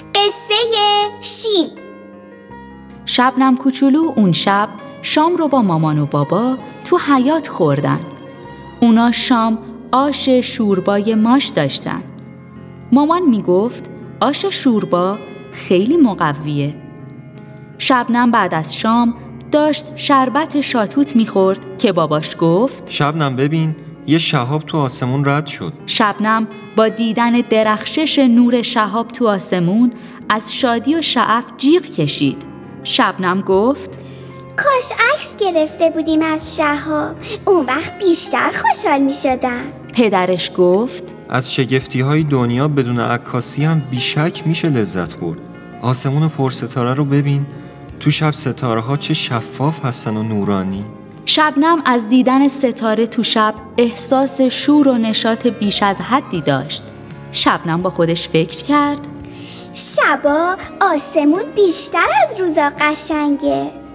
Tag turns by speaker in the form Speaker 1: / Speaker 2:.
Speaker 1: قصه شیم.
Speaker 2: شبنم کوچولو اون شب شام رو با مامان و بابا تو حیاط خوردن. اونا شام آش شوربای ماش داشتن. مامان میگفت آش شوربا خیلی مقویه. شبنم بعد از شام داشت شربت شاتوت میخورد که باباش گفت
Speaker 3: شبنم ببین یه شهاب تو آسمون رد شد.
Speaker 2: شبنم با دیدن درخشش نور شهاب تو آسمون از شادی و شعف جیغ کشید. شبنم گفت
Speaker 1: کاش عکس گرفته بودیم از شهاب، اون وقت بیشتر خوشحال می شدم.
Speaker 2: پدرش گفت
Speaker 3: از شگفتی‌های دنیا بدون عکاسی هم بیشک میشه لذت برد. آسمون پرستاره رو ببین، تو شب ستاره‌ها چه شفاف هستن و نورانی.
Speaker 2: شبنم از دیدن ستاره تو شب احساس شور و نشاط بیش از حدی داشت. شبنم با خودش فکر کرد
Speaker 1: شبا آسمون بیشتر از روزا قشنگه.